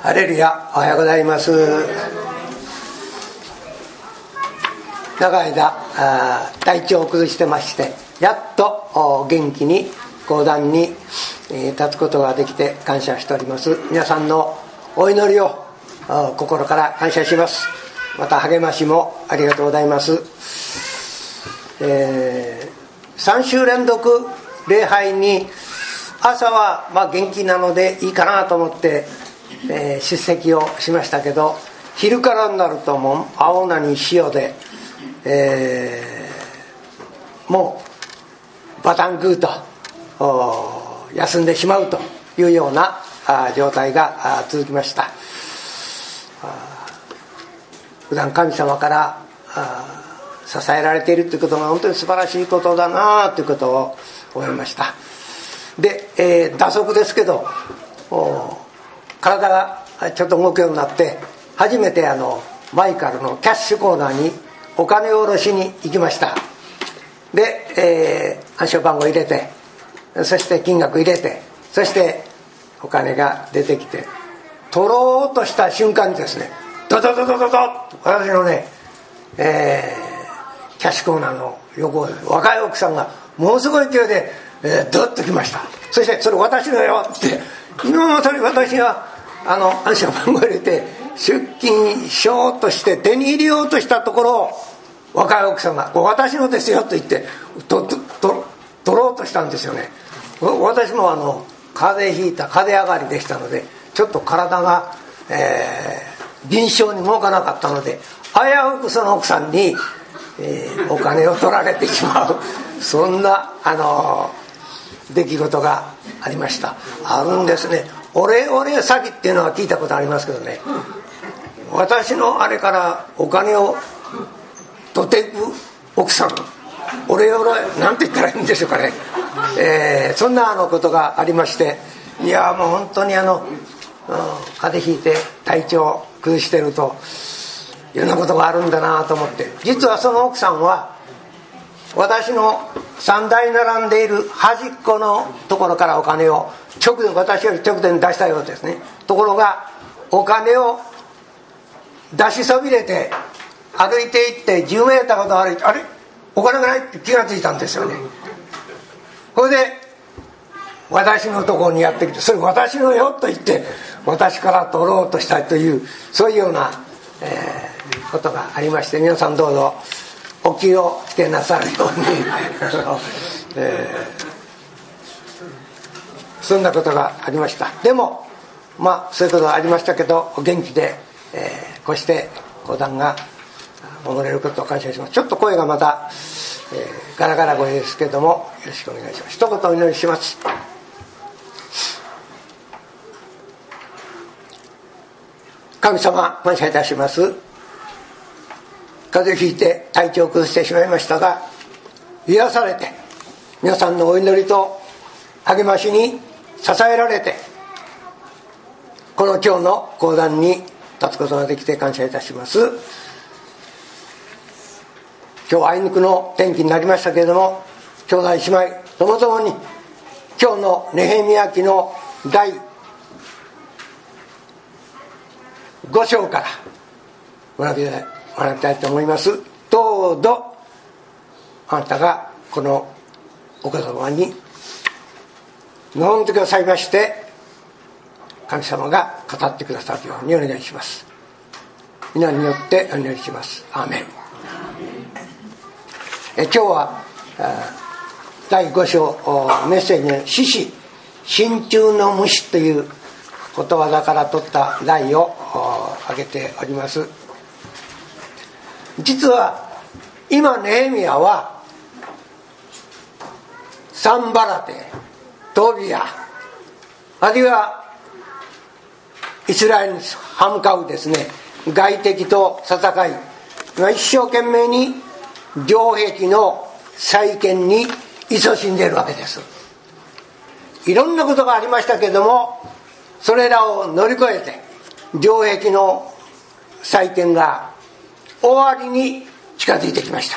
ハレルヤ、おはようございます。長い間体調を崩してまして、やっと元気に講談に立つことができて感謝しております。皆さんのお祈りを心から感謝します。また励ましもありがとうございます。3週連続礼拝に朝は元気なのでいいかなと思って出席をしましたけど、昼からになるともう青菜に塩で、もうバタングーと休んでしまうというような状態が続きました。普段神様から支えられているということが本当に素晴らしいことだなということを思いました。で、打足ですけど体がちょっと動くようになって、初めてマイカルのキャッシュコーナーにお金を下ろしに行きました。で、暗証番号入れて、そして金額入れて、そしてお金が出てきて、取ろうとした瞬間にですね、ドドドドドドッ、私のね、キャッシュコーナーの横で若い奥さんがものすごい勢いで、ドッと来ました。そしてそれ私のよって今まで私が暗証番号入れて出金しようとして手に入れようとしたところ、若い奥さんが私のですよと言って取ろうとしたんですよね。私も風邪ひいた風邪上がりでしたので、ちょっと体が、臨床に動かなかったので、危うくその奥さんに、お金を取られてしまうそんな出来事がありました。あるんですね。オレオレ詐欺っていうのは聞いたことありますけどね、私のあれからお金を取っていく奥さん、オレオレなんて言ったらいいんでしょうかね。そんなことがありまして、いやもう本当に風邪ひいて体調崩してるといろんなことがあるんだなと思って、実はその奥さんは私の3台並んでいる端っこのところからお金を私より直前に出したようですね。ところがお金を出しそびれて歩いていって10メーターほど歩いて、あれお金がないって気がついたんですよね。それで私のところにやってきて、それ私のよと言って私から取ろうとしたという、そういうような、ことがありまして、皆さんどうぞお気をつけなさるようにそんなことがありました。でもそういうことがありましたけど、元気で、こうして講談が戻れることを感謝します。ちょっと声がまた、ガラガラ声ですけども、よろしくお願いします。一言お祈りします。神様、感謝いたします。風邪ひいて体調を崩してしまいましたが、癒されて皆さんのお祈りと励ましに支えられて、この今日の講談に立つことができて感謝いたします。今日はあいにくの天気になりましたけれども、兄弟姉妹ともともに今日のネヘミヤ記の第5章から学びたいと思います。どうぞあなたがこのお言葉に臨んでくださいまして、神様が語ってくださるようにお願いします。皆によってお祈りします。アーメン。今日は第5章メッセージの獅子心中の虫ということわざから取った題を挙げております。実は今ネヘミヤはサンバラテ、トビア、あるいはイスラエルに歯向かうですね、外敵と戦い、一生懸命に城壁の再建に勤しんでいるわけです。いろんなことがありましたけれども、それらを乗り越えて城壁の再建が終わりに近づいてきました。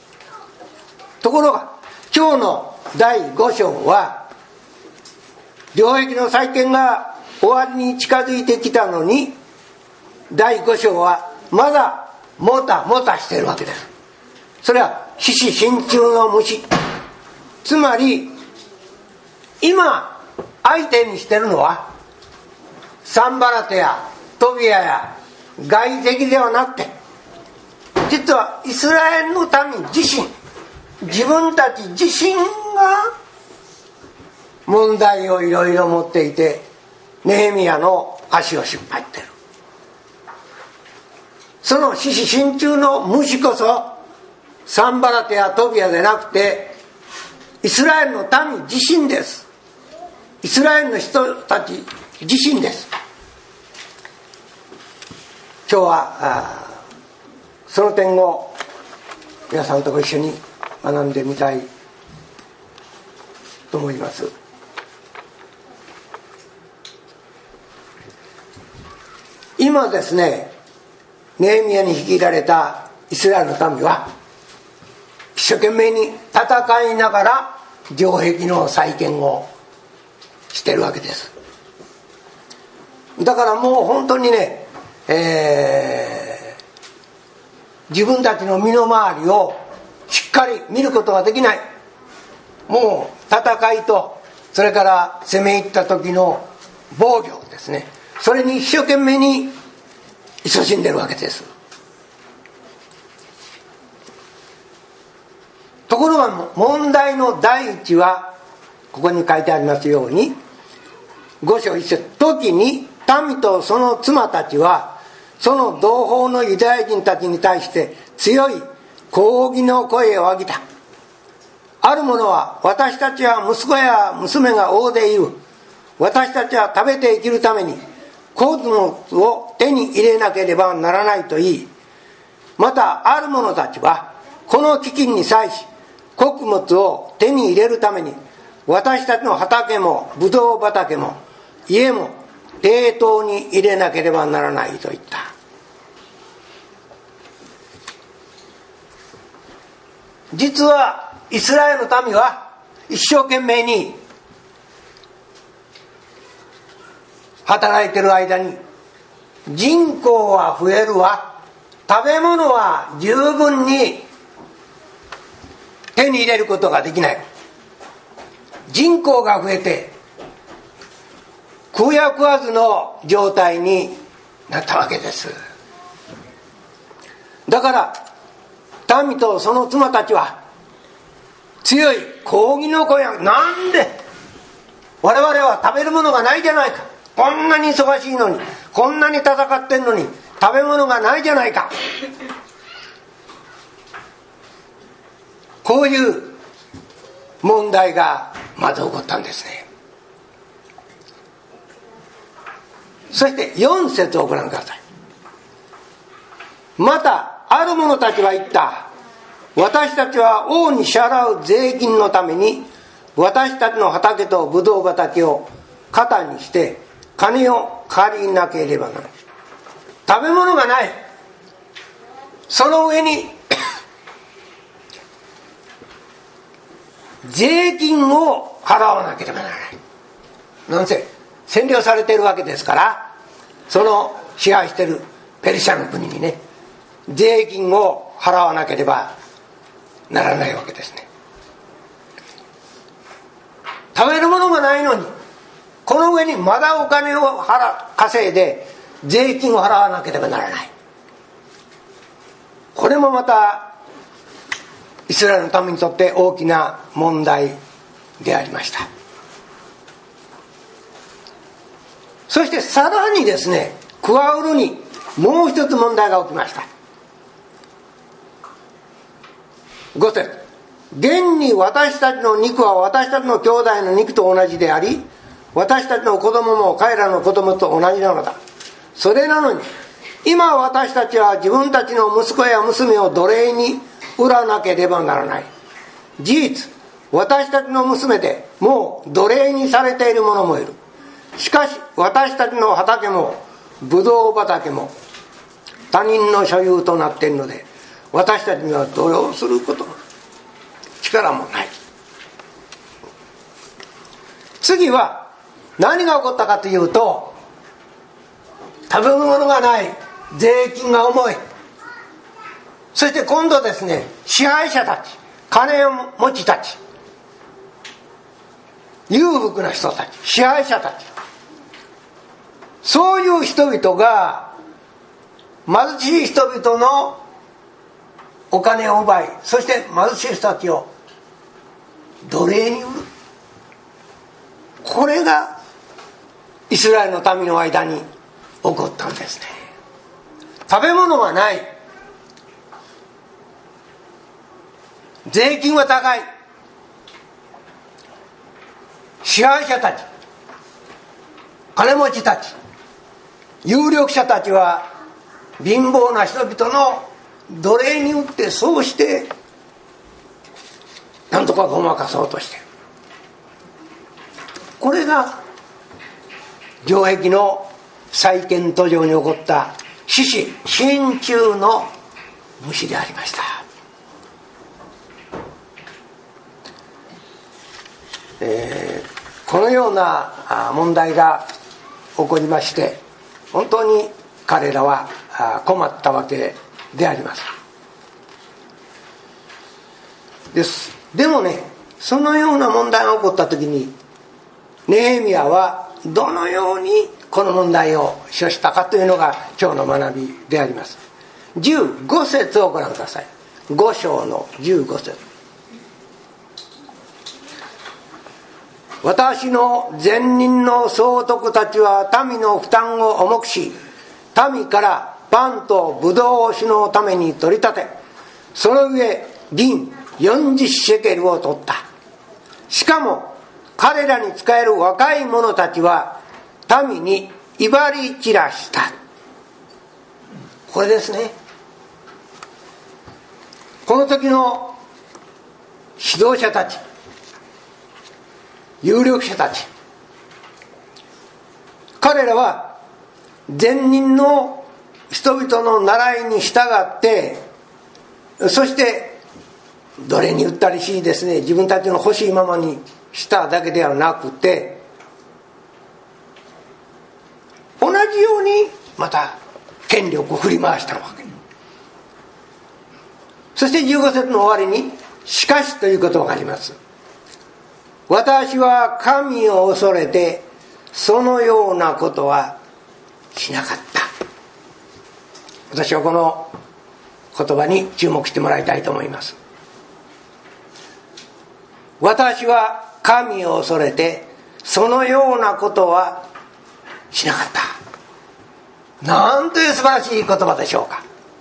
ところが今日の第5章は領壁の再建が終わりに近づいてきたのに、第5章はまだもたもたしているわけです。それは獅子心中の虫、つまり今相手にしているのはサンバラテやトビアや外敵ではなくて、実はイスラエルの民自身、自分たち自身が問題をいろいろ持っていて、ネヘミヤの足を引っ張っている。その獅子心中の虫こそサンバラテやトビアでなくてイスラエルの民自身です。イスラエルの人たち自身です。今日はその点を皆さんとご一緒に学んでみたいと思います。今ですね、ネヘミヤに率いられたイスラエルの民は一生懸命に戦いながら城壁の再建をしているわけです。だからもう本当にね、自分たちの身の回りをしっかり見ることができない。もう戦いと、それから攻め入った時の防御ですね、それに一生懸命に勤しんでいるわけです。ところが問題の第一はここに書いてありますように、5章1節、時に民とその妻たちはその同胞のユダヤ人たちに対して強い抗議の声を上げた。ある者は、私たちは息子や娘が大勢いる。私たちは食べて生きるために穀物を手に入れなければならないと言い、またある者たちはこの飢饉に際し穀物を手に入れるために私たちの畑もブドウ畑も家も抵当に入れなければならないと言った。実はイスラエルの民は一生懸命に働いている間に人口は増えるわ、食べ物は十分に手に入れることができない。人口が増えて食うや食わずの状態になったわけです。だから民とその妻たちは強い抗議の声を、なんで我々は食べるものがないじゃないか、こんなに忙しいのに、こんなに戦ってんのに食べ物がないじゃないか、こういう問題がまず起こったんですね。そして4節をご覧ください。またある者たちは言った。私たちは王に支払う税金のために私たちの畑とブドウ畑を肩にして金を借りなければならない。食べ物がない。その上に税金を払わなければならない。なんせ占領されているわけですから、その支配しているペルシャの国にね、税金を払わなければならないわけですね。食べるものがないのに、この上にまだお金を稼いで税金を払わなければならない。これもまたイスラエルの民にとって大きな問題でありました。そしてさらにですね、クワウルにもう一つ問題が起きました。5節、現に私たちの肉は私たちの兄弟の肉と同じであり、私たちの子供も彼らの子供と同じなのだ。それなのに今私たちは自分たちの息子や娘を奴隷に売らなければならない。事実、私たちの娘でもう奴隷にされている者もいる。しかし私たちの畑もブドウ畑も他人の所有となっているので、私たちにはどれをすることの力もない。次は何が起こったかというと、食べ物がない、税金が重い、そして今度ですね、支配者たち、金持ちたち、裕福な人たち、支配者たち、そういう人々が貧しい人々のお金を奪い、そして貧しい人たちを奴隷に売る。これがイスラエルの民の間に起こったんですね。食べ物がない、税金は高い、支配者たち、金持ちたち、有力者たちは貧乏な人々の奴隷に売って、そうしてなんとかごまかそうとしている。これが城壁の再建途上に起こった獅子心中の虫でありました。このような問題が起こりまして、本当に彼らは困ったわけであります。でもね、そのような問題が起こった時にネヘミヤはどのようにこの問題を処したかというのが今日の学びであります。15節をご覧ください。5章の15節。私の前任の総督たちは民の負担を重くし、民からパンとブドウ酒のために取り立て、その上銀40シェケルを取った。しかも彼らに仕える若い者たちは民に威張り散らした。これですね。この時の指導者たち、有力者たち、彼らは前任の人々の習いに従って、そして奴隷に売ったりしですね、自分たちの欲しいままにしただけではなくて、同じようにまた権力を振り回したわけ。そして15節の終わりにしかしという言葉があります。私は神を恐れてそのようなことはしなかった。私はこの言葉に注目してもらいたいと思います。私は神を恐れてそのようなことはしなかった。なんという素晴らしい言葉でしょうか。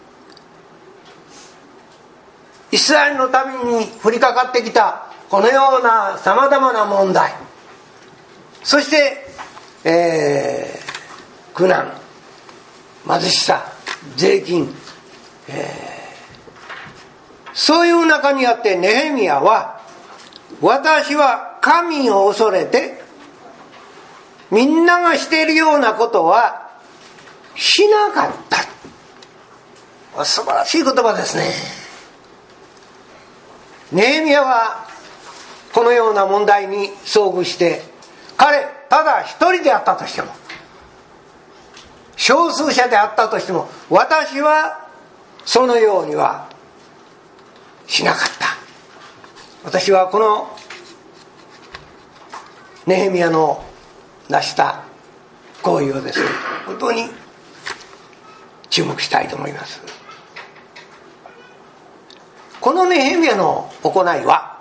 イスラエルの民に降りかかってきたこのようなさまざまな問題、そして、苦難、貧しさ、税金、そういう中にあってネヘミヤは、私は神を恐れてみんながしているようなことはしなかった。素晴らしい言葉ですね。ネヘミヤはこのような問題に遭遇して、彼ただ一人であったとしても、少数者であったとしても、私はそのようにはしなかった。私はこのネヘミヤの成した行為をですね、本当に注目したいと思います。このネヘミヤの行いは、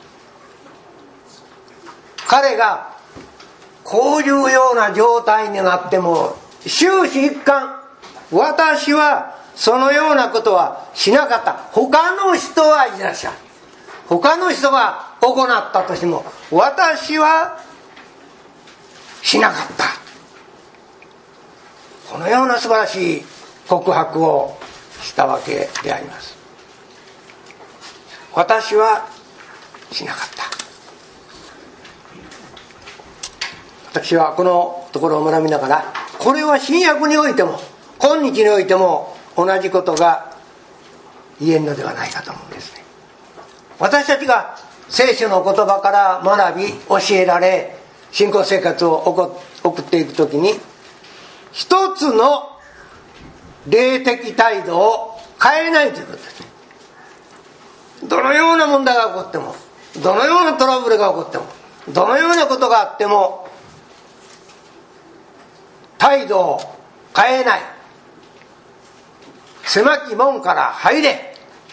彼がこういうような状態になっても終始一貫、私はそのようなことはしなかった。他の人はいらっしゃる、他の人が行ったとしても私はしなかった。このような素晴らしい告白をしたわけであります。私はしなかった。私はこのところを学びながら、これは新約においても今日においても同じことが言えるのではないかと思うんですね。私たちが聖書の言葉から学び教えられ信仰生活を送っていくときに、一つの霊的態度を変えないということです。どのような問題が起こっても、どのようなトラブルが起こっても、どのようなことがあっても、態度を変えない。狭き門から入れ。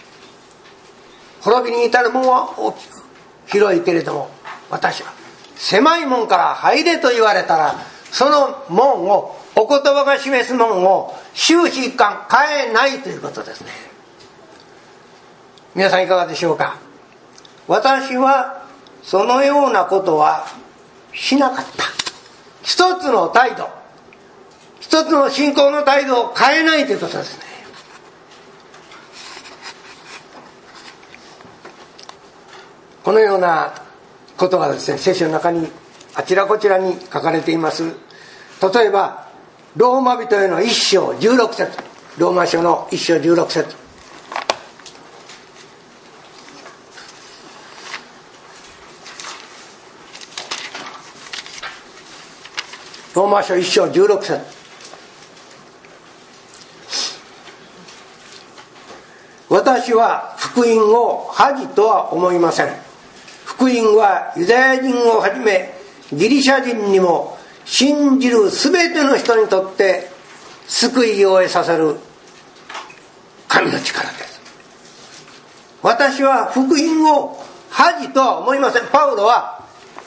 滅びに至る門は大きく広いけれども、私は狭い門から入れと言われたら、その門を、お言葉が示す門を終始一貫変えないということですね。皆さんいかがでしょうか。私はそのようなことはしなかった。一つの態度、一つの信仰の態度を変えないということですね。このようなことがですね、聖書の中にあちらこちらに書かれています。例えばローマ人への1章16節、ローマ書の1章16節、ローマ書1章16節、私は福音を恥とは思いません。福音はユダヤ人をはじめギリシャ人にも信じるすべての人にとって救いを得させる神の力です。私は福音を恥とは思いません。パウロは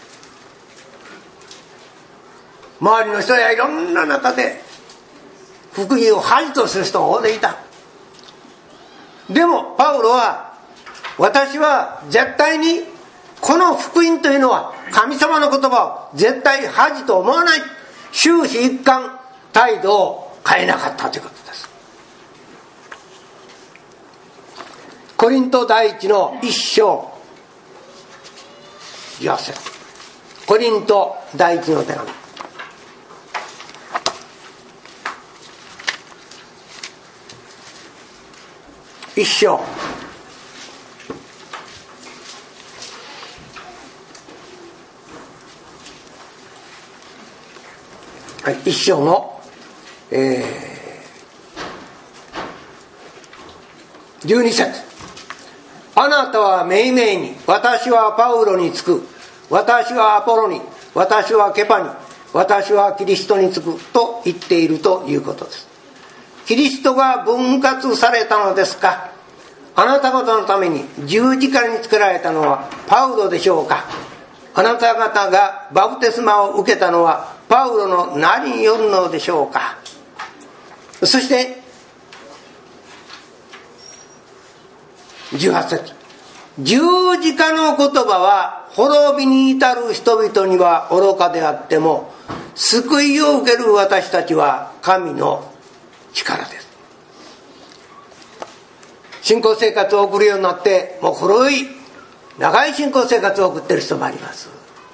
周りの人やいろんな中で福音を恥とする人が大勢いた。でもパウロは、私は絶対にこの福音というのは神様の言葉を絶対恥と思わない、終始一貫態度を変えなかったということです。コリント第一の1章18節、コリント第一の手紙1章1章の、12節、あなたはめいめいに、私はパウロにつく、私はアポロに、私はケパに、私はキリストにつくと言っているということです。キリストが分割されたのですか。あなた方のために十字架につけられたのはパウロでしょうか。あなた方がバプテスマを受けたのはパウロの何によるのでしょうか。そして18節、十字架の言葉は滅びに至る人々には愚かであっても、救いを受ける私たちは神の力です。信仰生活を送るようになってもう古い長い信仰生活を送っている人もあります。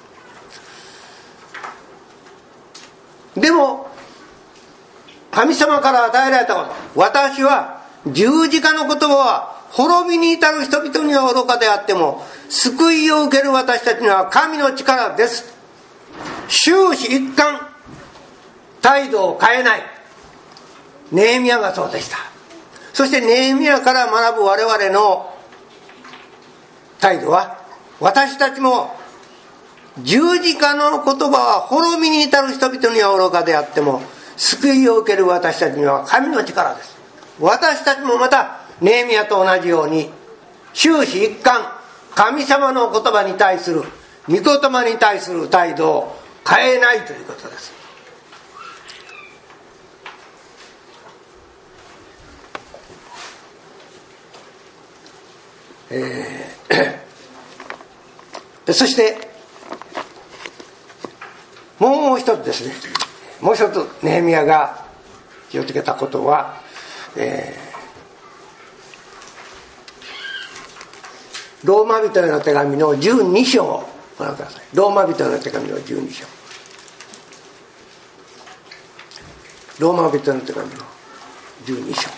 でも神様から与えられたこと、私は十字架の言葉は滅びに至る人々には愚かであっても、救いを受ける私たちには神の力です。終始一貫態度を変えない。ネヘミヤがそうでした。そしてネヘミヤから学ぶ我々の態度は、私たちも十字架の言葉は滅びに至る人々には愚かであっても、救いを受ける私たちには神の力です。私たちもまたネヘミヤと同じように終始一貫神様の言葉に対する、御言葉に対する態度を変えないということです。そしてもう一つですね、もう一つネヘミヤが気をつけたことは、ローマ人への手紙の12章をご覧ください。ローマ人への手紙の12章、ローマ人への手紙の12章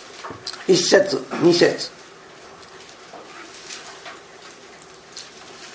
1節2節、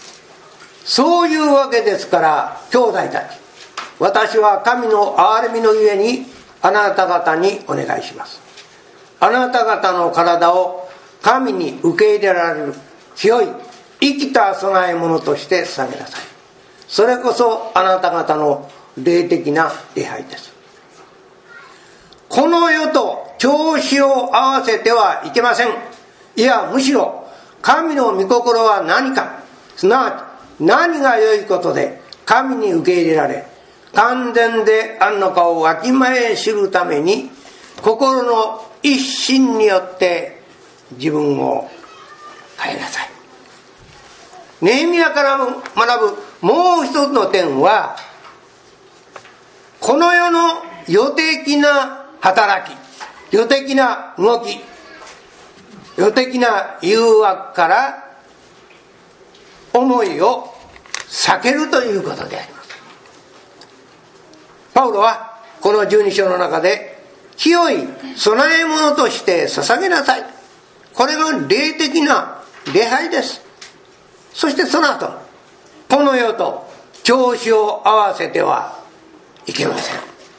そういうわけですから、兄弟たち、私は神の憐れみのゆえにあなた方にお願いします。あなた方の体を神に受け入れられる清い生きた備え物として捧げなさい。それこそあなた方の霊的な礼拝です。この世と調子を合わせてはいけません。いや、むしろ神の御心は何か、すなわち何が良いことで神に受け入れられ完全であるのかをわきまえ知るために、心の一心によって自分を変えなさい。ネヘミヤから学ぶもう一つの点は、この世の世的な働き、世的な動き、世的な誘惑から思いを避けるということであります。パウロはこの12章の中で、清い供え物として捧げなさい、これが霊的な礼拝です。そしてその後、この世と調子を合わせてはいけません。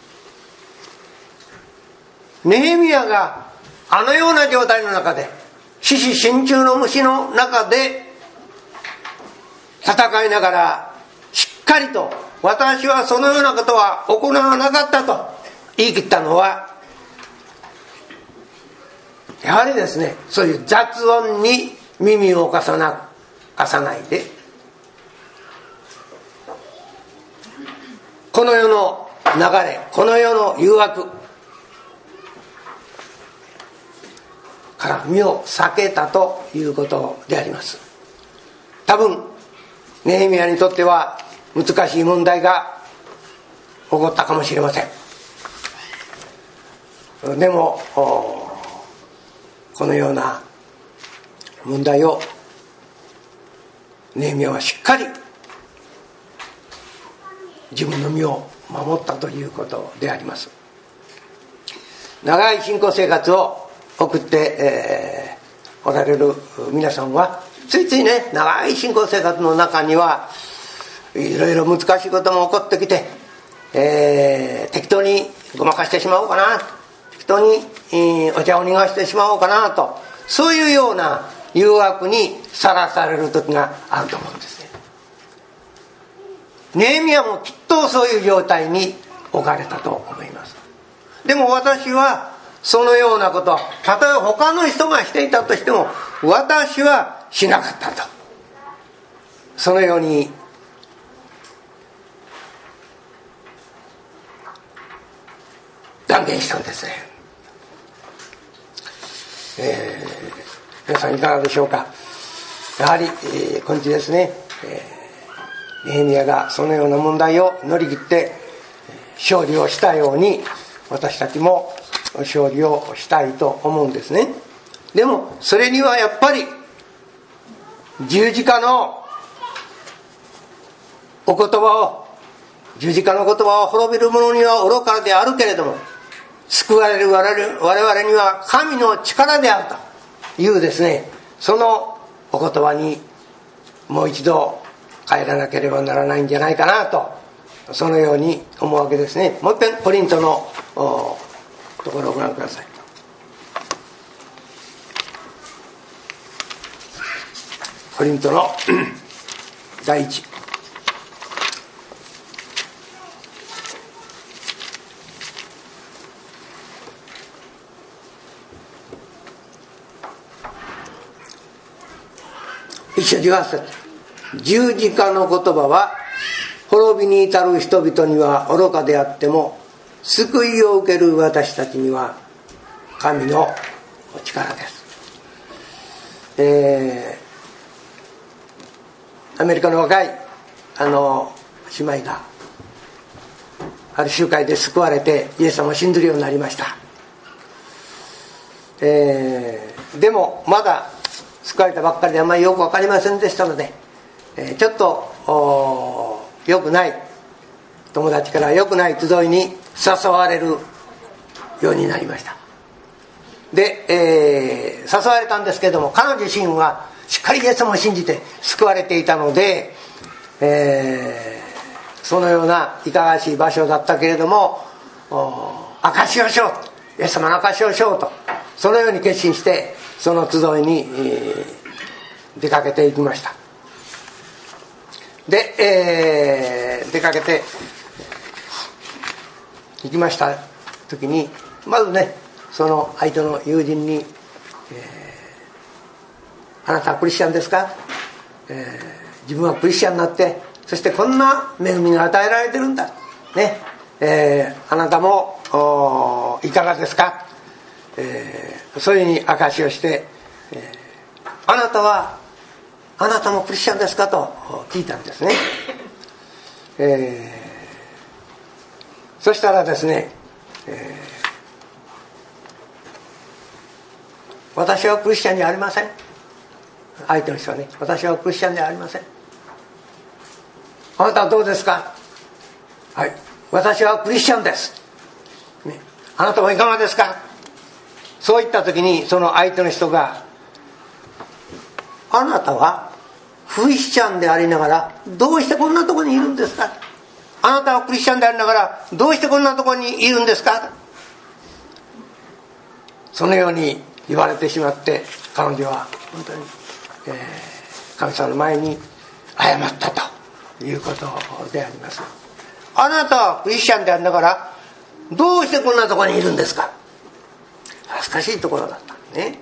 ネヘミヤがあのような状態の中で、獅子心中の虫の中で戦いながら、しっかりと私はそのようなことは行わなかったと言い切ったのは、やはりですね、そういう雑音に耳を貸さないで、この世の流れ、この世の誘惑から身を避けたということであります。多分ネヘミヤにとっては難しい問題が起こったかもしれません。でもこのような問題をネヘミヤはしっかり自分の身を守ったということであります。長い信仰生活を送って、おられる皆さんはついついね、長い信仰生活の中にはいろいろ難しいことも起こってきて、適当にごまかしてしまおうかな、適当に、お茶を逃がしてしまおうかなと、そういうような誘惑にさらされる時があると思うんですね。ネヘミヤもきっとそういう状態に置かれたと思います。でも私はそのようなことは、たとえ他の人がしていたとしても私はしなかったと、そのように断言したんですね。皆さんいかがでしょうか。やはり、今日ですね、ネヘミヤがそのような問題を乗り切って勝利をしたように、私たちも勝利をしたいと思うんですね。でもそれにはやっぱり十字架のお言葉を、十字架の言葉を滅びる者には愚かであるけれども救われる我々には神の力であるというですね、そのお言葉にもう一度帰らなければならないんじゃないかなと、そのように思うわけですね。もう一遍コリントのところをご覧ください。コリントの第一一章18節、十字架の言葉は滅びに至る人々には愚かであっても、救いを受ける私たちには神のお力です。アメリカの若い姉妹がある集会で救われてイエス様を信ずるようになりました。でもまだ救われたばっかりであまりよく分かりませんでしたので、ちょっと良くない友達から良くない集いに誘われるようになりました。で、誘われたんですけれども、彼女自身はしっかりイエス様を信じて救われていたので、 そのようないかがわしい場所だったけれども、証しをしよう、イエス様の証しをしようと、そのように決心してその集いに、出かけていきました。で、出かけて行きました時に、まずね、その相手の友人に、あなたはクリスチャンですか、自分はクリスチャンになって、そしてこんな恵みが与えられてるんだ、ね、あなたもいかがですか、そういうふうに証しをして、あなたもクリスチャンですかと聞いたんですね。そしたらですね、私はクリスチャンじゃありません。相手の人はね、私はクリスチャンではありません。あなたはどうですか。はい、私はクリスチャンです、ね、あなたはいかがですか。そう言った時に、その相手の人が、あなたはクリスチャンでありながらどうしてこんなところにいるんですか。あなたはクリスチャンでありながらどうしてこんなところにいるんですか。そのように言われてしまって、彼女は本当に、神様の前に謝ったということであります。あなたはクリスチャンでありながらどうしてこんなところにいるんですか。恥ずかしいところだったね。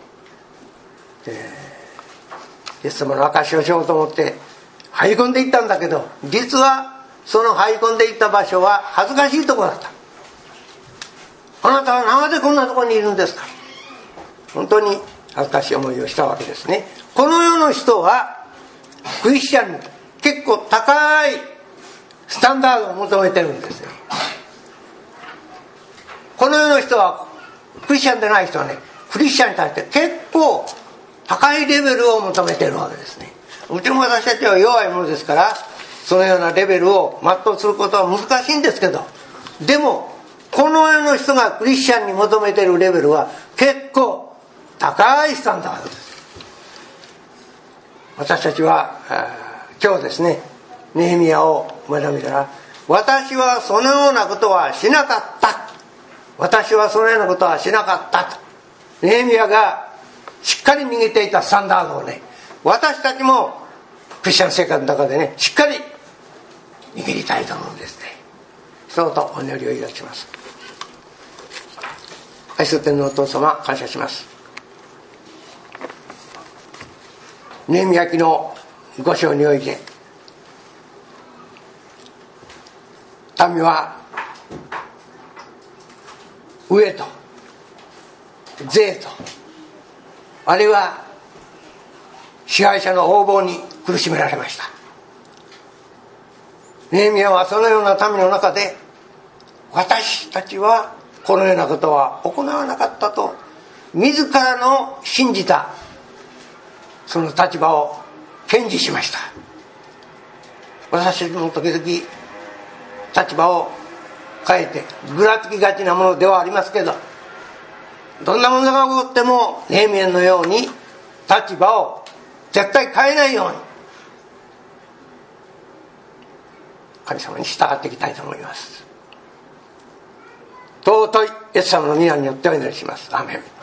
イエス様の証しをしようと思って入り込んでいったんだけど、実はその入り込んでいった場所は恥ずかしいところだった。あなたはなぜこんなところにいるんですか。本当に恥ずかしい思いをしたわけですね。この世の人はクリスチャンに結構高いスタンダードを求めてるんですよ。この世の人は、クリスチャンでない人はね、クリスチャンに対して結構高いレベルを求めているわけですね。もちろん私たちは弱いものですから、そのようなレベルを全うすることは難しいんですけど、でもこの世の人がクリスチャンに求めているレベルは結構高いスタンダードです。私たちは今日ですね、ネヘミヤを学びたら、私はそのようなことはしなかった、私はそのようなことはしなかったと、ネヘミヤがしっかり握っていたスタンダードをね、私たちもクリスチャン生活の中でね、しっかり握りたいと思うんですね。そうとお祈りをいたします。愛する天のお父様、感謝します。ネヘミヤ記の5章において、民は飢えと税と、あるいは支配者の横暴に苦しめられました。ネヘミヤはそのような民の中で、私たちはこのようなことは行わなかったと自らの信じたその立場を堅持しました。私たちも時々立場を変えてぐらつきがちなものではありますけど、どんなものが起こってもネヘミヤのように立場を絶対変えないように神様に従っていきたいと思います。尊いイエス様の皆によってお祈りします。アーメン。